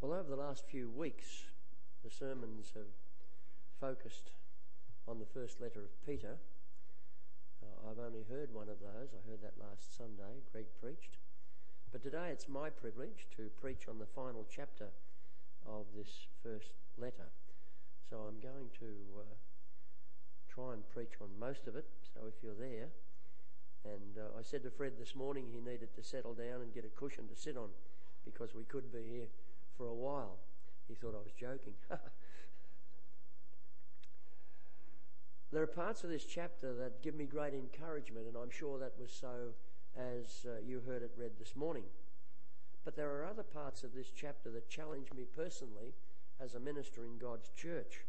Well, over the last few weeks, the sermons have focused on the first letter of Peter. I've only heard one of those. I heard that last Sunday. Greg preached. But today it's my privilege to preach on the final chapter of this first letter. So I'm going to try and preach on most of it, so if you're there. And I said to Fred this morning he needed to settle down and get a cushion to sit on because we could be here for a while. He thought I was joking. There are parts of this chapter that give me great encouragement, and I'm sure that was so as you heard it read this morning. But there are other parts of this chapter that challenge me personally as a minister in God's church.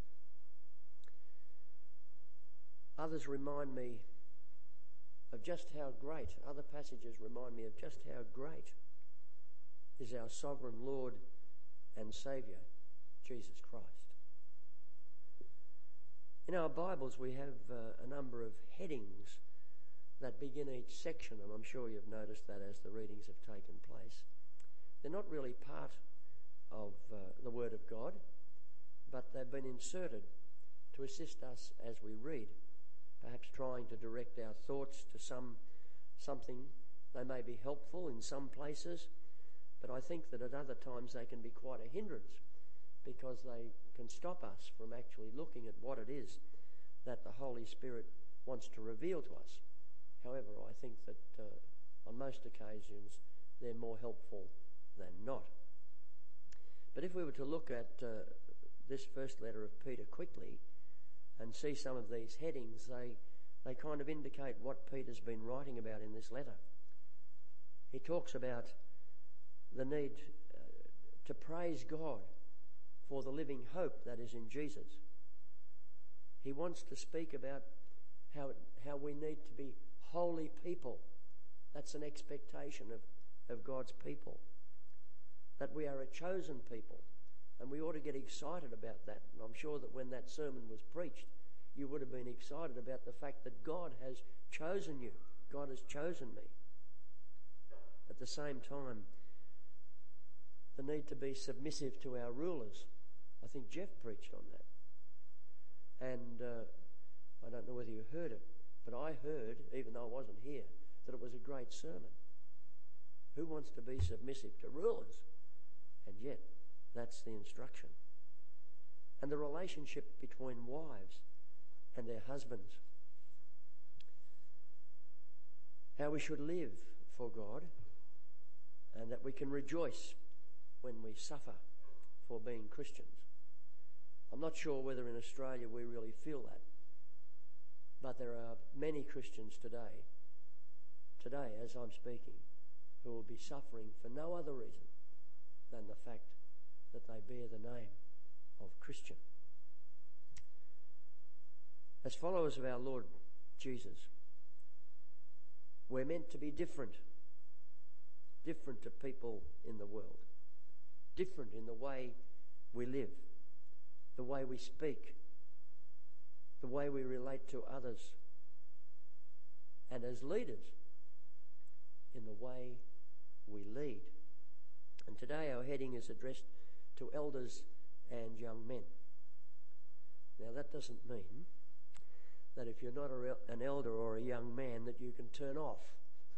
Others remind me of just how great, other passages remind me of just how great is our sovereign Lord and Saviour, Jesus Christ. In our Bibles we have a number of headings that begin each section, and I'm sure you've noticed that as the readings have taken place. They're not really part of the Word of God, but they've been inserted to assist us as we read, perhaps trying to direct our thoughts to something. They may be helpful in some places, but I think that at other times they can be quite a hindrance because they can stop us from actually looking at what it is that the Holy Spirit wants to reveal to us. However, I think that on most occasions they're more helpful than not. But if we were to look at this first letter of Peter quickly and see some of these headings, they kind of indicate what Peter's been writing about in this letter. He talks about the need to praise God for the living hope that is in Jesus. He wants to speak about how we need to be holy people. That's an expectation of God's people. That we are a chosen people, and we ought to get excited about that. And I'm sure that when that sermon was preached, you would have been excited about the fact that God has chosen you. God has chosen me. At the same time, the need to be submissive to our rulers. I think Jeff preached on that. And I don't know whether you heard it, but I heard, even though I wasn't here, that it was a great sermon. Who wants to be submissive to rulers? And yet, that's the instruction. And the relationship between wives and their husbands. How we should live for God, and that we can rejoice when we suffer for being Christians. I'm not sure whether in Australia we really feel that, but there are many Christians today as I'm speaking, who will be suffering for no other reason than the fact that they bear the name of Christian. As followers of our Lord Jesus, we're meant to be different to people in the world, different in the way we live, the way we speak, the way we relate to others, and as leaders, in the way we lead. And today our heading is addressed to elders and young men. Now that doesn't mean that if you're not an elder or a young man that you can turn off.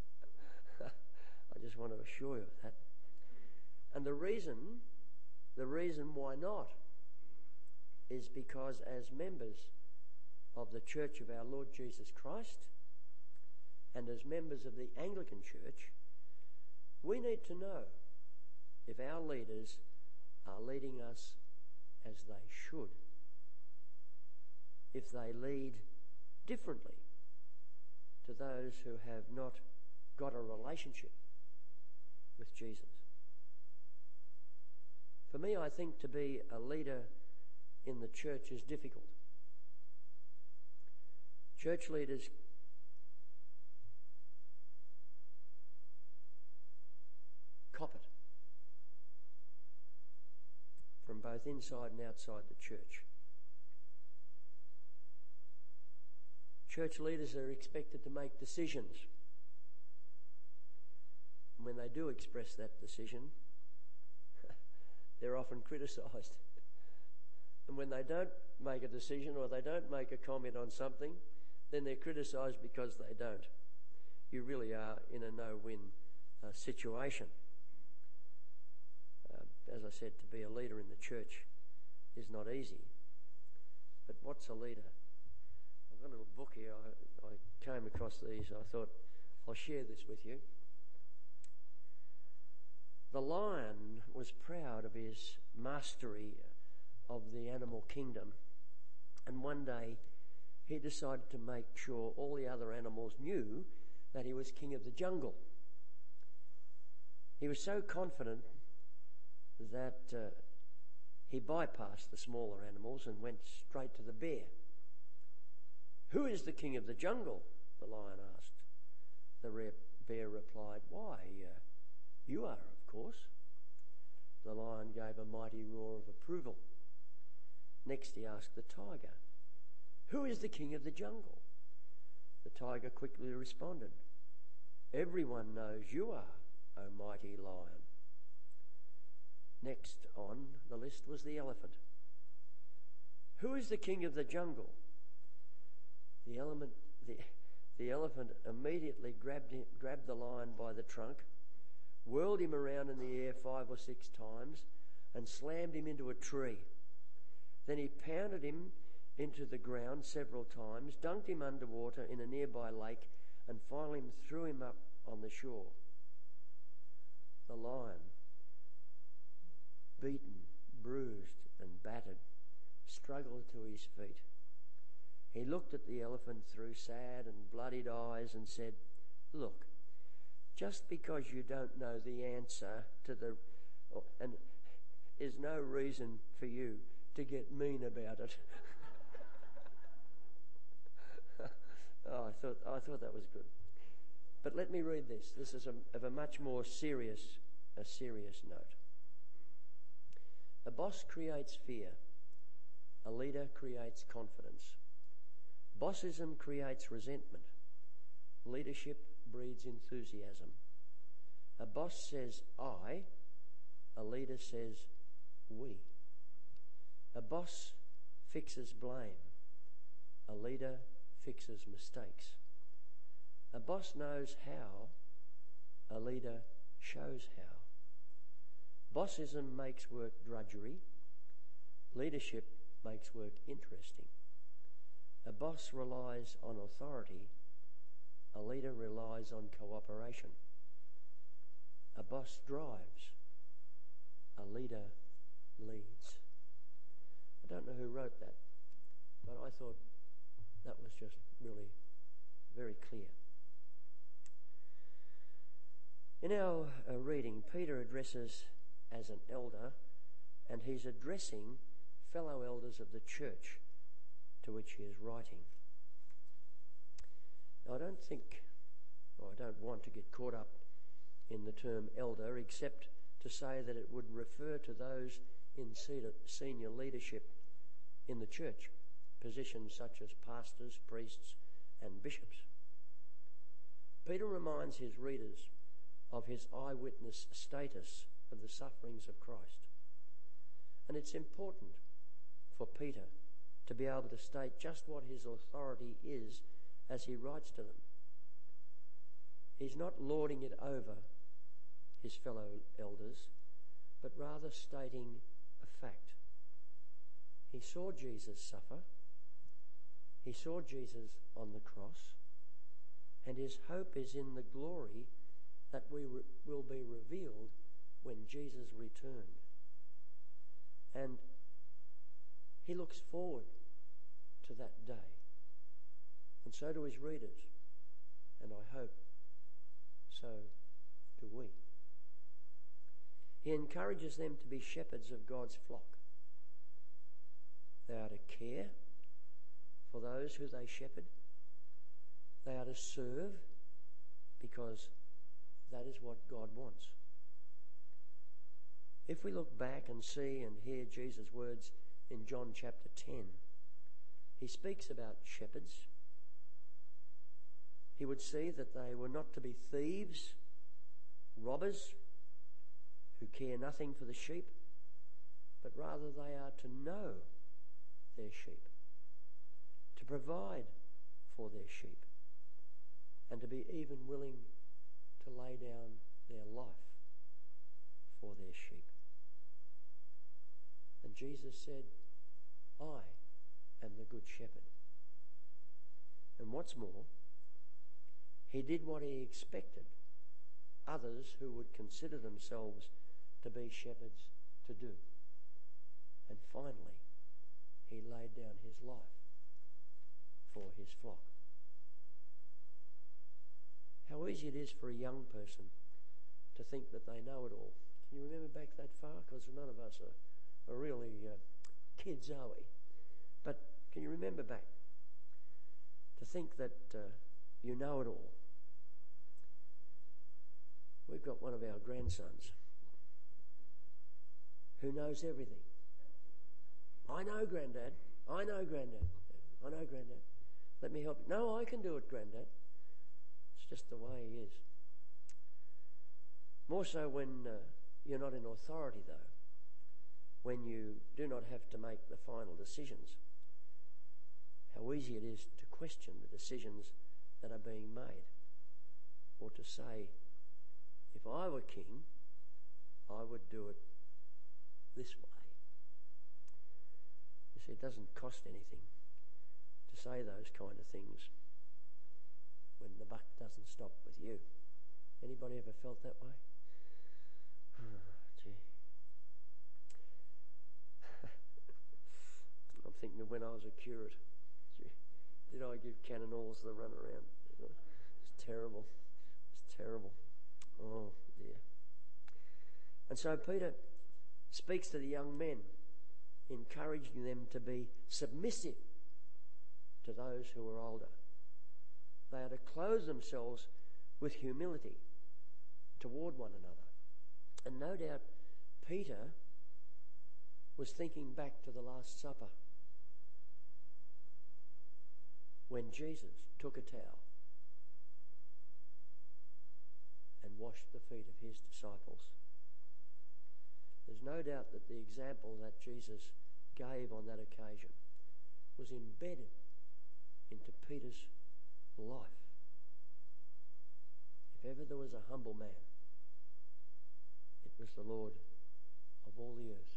I just want to assure you of that. And the reason why not is because as members of the Church of our Lord Jesus Christ and as members of the Anglican Church, we need to know if our leaders are leading us as they should, if they lead differently to those who have not got a relationship with Jesus. For me, I think to be a leader in the church is difficult. Church leaders cop it from both inside and outside the church. Church leaders are expected to make decisions. And when they do express that decision, they're often criticised. And when they don't make a decision or they don't make a comment on something, then they're criticised because they don't. You really are in a no-win situation. As I said, to be a leader in the church is not easy. But what's a leader? I've got a little book here. I came across these. I thought I'll share this with you. The lion was proud of his mastery of the animal kingdom, and one day he decided to make sure all the other animals knew that he was king of the jungle. He was so confident that he bypassed the smaller animals and went straight to the bear. "Who is the king of the jungle?" the lion asked. The bear replied, "Why, you are, of course." The lion gave a mighty roar of approval. Next he asked the tiger, "Who is the king of the jungle?" The tiger quickly responded, "Everyone knows you are, O mighty lion." Next on the list was the elephant. "Who is the king of the jungle?" The elephant immediately grabbed the lion by the trunk, whirled him around in the air 5 or 6 times, and slammed him into a tree. Then he pounded him into the ground several times, dunked him underwater in a nearby lake, and finally threw him up on the shore. The lion, beaten, bruised, and battered, struggled to his feet. He looked at the elephant through sad and bloodied eyes and said, "Look, just because you don't know the answer to and is no reason for you to get mean about it." I thought that was good. But let me read this. This is of a much more serious note. A boss creates fear. A leader creates confidence. Bossism creates resentment. Leadership breeds enthusiasm. A boss says "I," a leader says "we." A boss fixes blame. A leader fixes mistakes. A boss knows how. A leader shows how. Bossism makes work drudgery. Leadership makes work interesting. A boss relies on authority. A leader relies on cooperation. A boss drives. A leader leads. I don't know who wrote that, but I thought that was just really very clear. In our reading, Peter addresses as an elder, and he's addressing fellow elders of the church to which he is writing. Now, I don't want to get caught up in the term elder, except to say that it would refer to those in senior leadership in the church, positions such as pastors, priests, and bishops. Peter reminds his readers of his eyewitness status of the sufferings of Christ. And it's important for Peter to be able to state just what his authority is as he writes to them. He's not lording it over his fellow elders, but rather stating a fact. He saw Jesus suffer. He saw Jesus on the cross. And his hope is in the glory that will be revealed when Jesus returned. And he looks forward to that day. And so do his readers. And I hope so do we. He encourages them to be shepherds of God's flock. They are to care for those who they shepherd. They are to serve because that is what God wants. If we look back and see and hear Jesus' words in John chapter 10, he speaks about shepherds. He would see that they were not to be thieves, robbers, who care nothing for the sheep, but rather they are to know their sheep, to provide for their sheep, and to be even willing to lay down their life for their sheep. And Jesus said, I am the good shepherd. And what's more, he did what he expected others who would consider themselves to be shepherds to do. And finally, he laid down his life for his flock. How easy it is for a young person to think that they know it all. Can you remember back that far? Because none of us are really kids, are we? But can you remember back? To think that you know it all. We've got one of our grandsons who knows everything. I know, Grandad. I know, Grandad. I know, Grandad. Let me help you. No, I can do it, Grandad. It's just the way he is. More so when you're not in authority, though. When you do not have to make the final decisions. How easy it is to question the decisions that are being made. Or to say, if I were king, I would do it this way. You see, it doesn't cost anything to say those kind of things when the buck doesn't stop with you. Anybody ever felt that way? Oh, gee. I'm thinking of when I was a curate. Gee, did I give Cannonalls the run around? It's terrible. It's terrible. Oh dear. And so Peter speaks to the young men, encouraging them to be submissive to those who are older. They are to clothe themselves with humility toward one another. And no doubt Peter was thinking back to the Last Supper when Jesus took a towel and washed the feet of his disciples. There's no doubt that the example that Jesus gave on that occasion was embedded into Peter's life. If ever there was a humble man, it was the Lord of all the earth.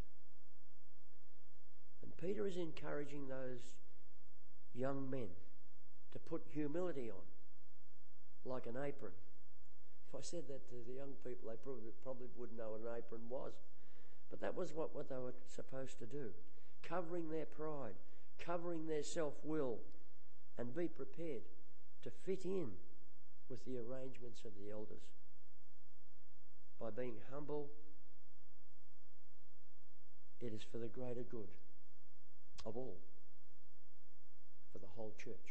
And Peter is encouraging those young men to put humility on, like an apron. If I said that to the young people, they probably wouldn't know what an apron was. But that was what they were supposed to do. Covering their pride, covering their self-will, and be prepared to fit in with the arrangements of the elders. By being humble, it is for the greater good of all, for the whole church.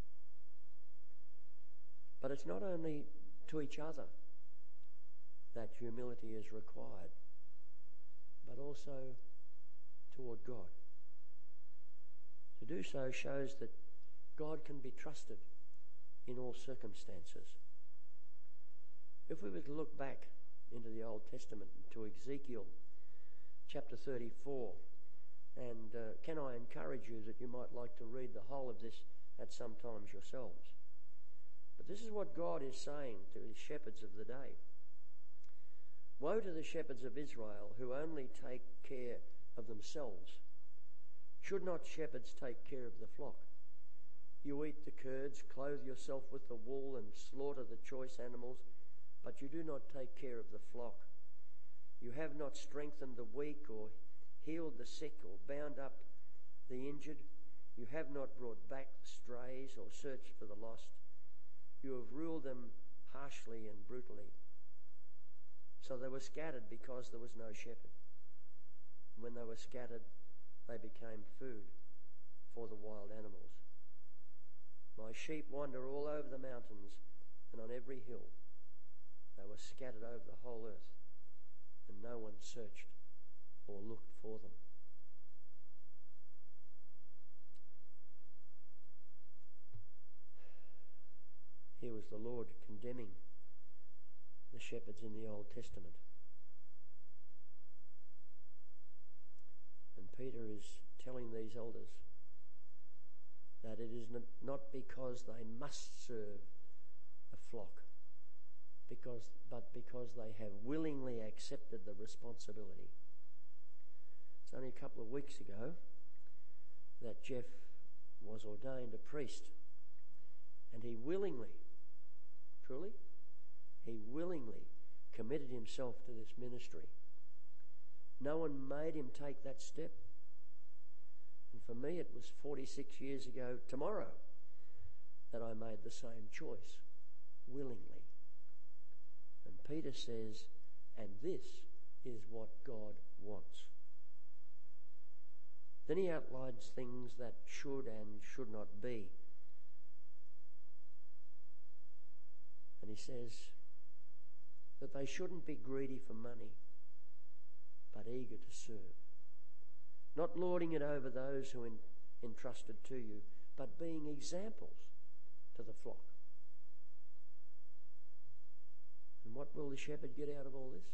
But it's not only to each other that humility is required, but also toward God. To do so shows that God can be trusted in all circumstances. If we were to look back into the Old Testament, to Ezekiel chapter 34, and can I encourage you that you might like to read the whole of this at some times yourselves. But this is what God is saying to his shepherds of the day. Woe to the shepherds of Israel who only take care of themselves. Should not shepherds take care of the flock? You eat the curds, clothe yourself with the wool, and slaughter the choice animals, but you do not take care of the flock. You have not strengthened the weak, or healed the sick, or bound up the injured. You have not brought back the strays, or searched for the lost. You have ruled them harshly and brutally. So they were scattered because there was no shepherd. And when they were scattered, they became food for the wild animals. My sheep wander all over the mountains and on every hill. They were scattered over the whole earth, and no one searched or looked for them. Here was the Lord condemning the shepherds in the Old Testament. was telling these elders that it is not because they must serve the flock, but because they have willingly accepted the responsibility. It's only a couple of weeks ago that Jeff was ordained a priest, and he willingly committed himself to this ministry. No one made him take that step. And for me, it was 46 years ago tomorrow that I made the same choice, willingly. And Peter says, and this is what God wants. Then he outlines things that should and should not be. And he says that they shouldn't be greedy for money, but eager to serve. Not lording it over those who entrusted to you, but being examples to the flock. And what will the shepherd get out of all this?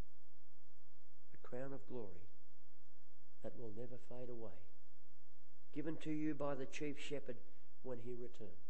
A crown of glory that will never fade away, given to you by the chief shepherd when he returns.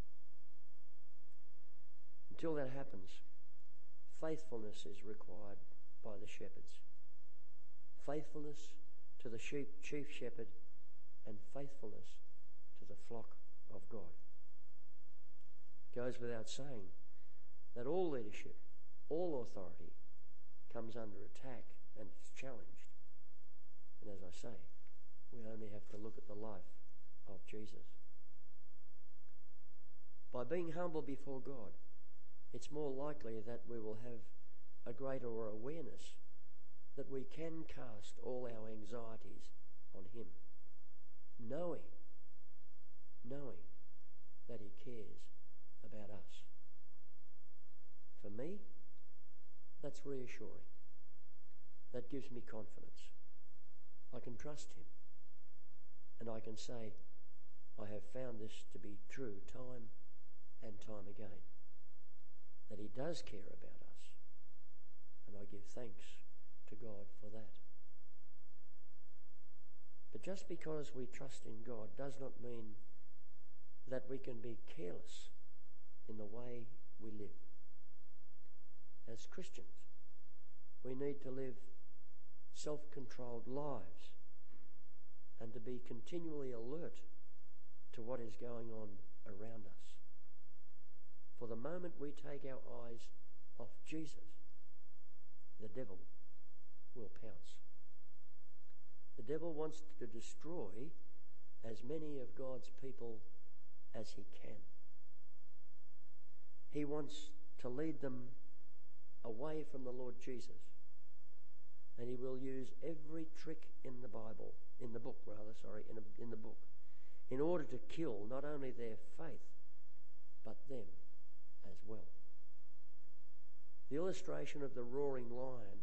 Until that happens, faithfulness is required by the shepherds. Faithfulness to the chief shepherd and faithfulness to the flock of God. It goes without saying that all leadership, all authority comes under attack and is challenged. And as I say, we only have to look at the life of Jesus. By being humble before God, it's more likely that we will have a greater awareness that we can cast all our anxieties on him, knowing that he cares about us. For me, that's reassuring. That gives me confidence. I can trust him, and I can say, I have found this to be true time and time again, that he does care about us, and I give thanks to God for that. But just because we trust in God does not mean that we can be careless in the way we live. As Christians, we need to live self-controlled lives and to be continually alert to what is going on around us. For the moment we take our eyes off Jesus, the devil will pounce. The devil wants to destroy as many of God's people as he can. He wants to lead them away from the Lord Jesus. And he will use every trick in the book, in order to kill not only their faith, but them as well. The illustration of the roaring lion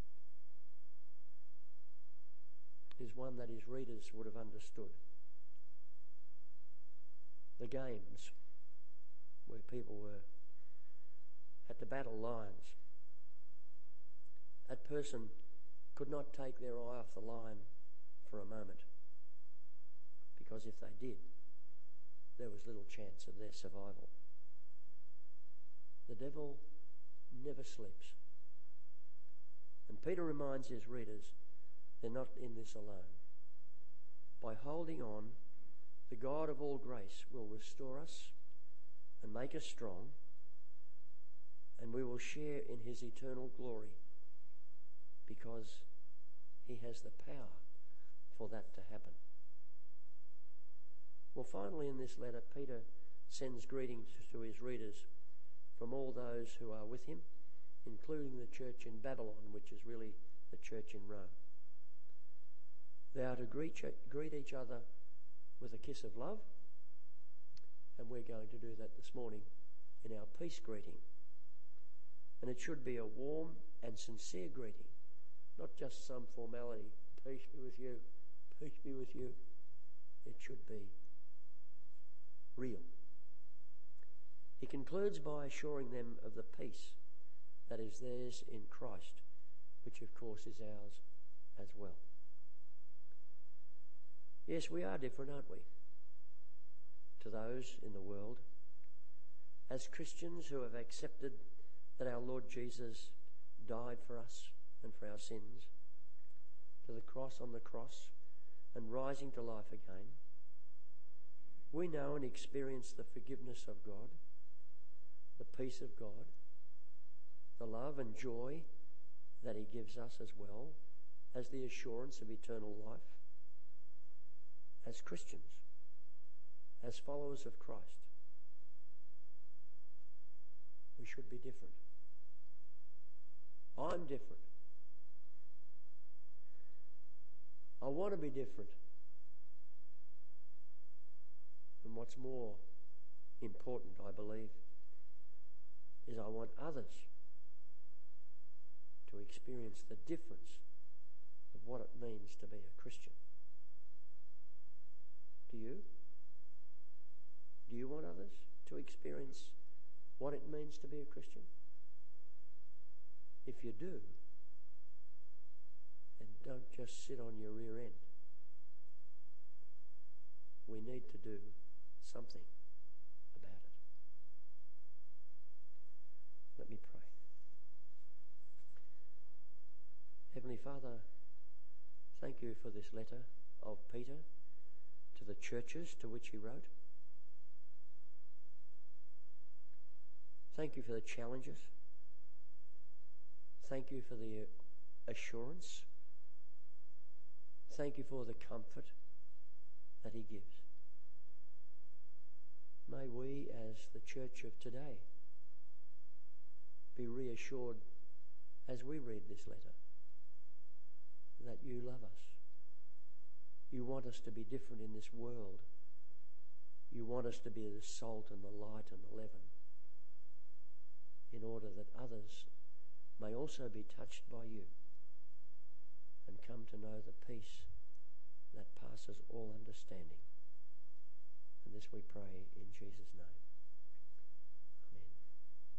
is one that his readers would have understood. The games where people had to battle lions. That person could not take their eye off the lion for a moment, because if they did, there was little chance of their survival. The devil never sleeps. And Peter reminds his readers they're not in this alone. By holding on, the God of all grace will restore us and make us strong, and we will share in his eternal glory, because he has the power for that to happen. Well, finally in this letter, Peter sends greetings to his readers from all those who are with him, including the church in Babylon, which is really the church in Rome. They are to greet each other with a kiss of love, and we're going to do that this morning in our peace greeting. And it should be a warm and sincere greeting, not just some formality. Peace be with you. Peace be with you. It should be real. He concludes by assuring them of the peace that is theirs in Christ, which of course is ours as well. Yes, we are different, aren't we, to those in the world. As Christians who have accepted that our Lord Jesus died for us and for our sins, to the cross on the cross and rising to life again, we know and experience the forgiveness of God, the peace of God, the love and joy that he gives us, as well as the assurance of eternal life. As Christians, as followers of Christ, we should be different. I'm different. I want to be different. And what's more important, I believe, is I want others to experience the difference of what it means to be a Christian. Do you? Do you want others to experience what it means to be a Christian? If you do, then don't just sit on your rear end. We need to do something about it. Let me pray. Heavenly Father, thank you for this letter of Peter to the churches to which he wrote. Thank you for the challenges. Thank you for the assurance. Thank you for the comfort that he gives. May we, as the church of today, be reassured as we read this letter that you love us. You want us to be different in this world. You want us to be the salt and the light and the leaven, in order that others may also be touched by you and come to know the peace that passes all understanding. And this we pray in Jesus' name.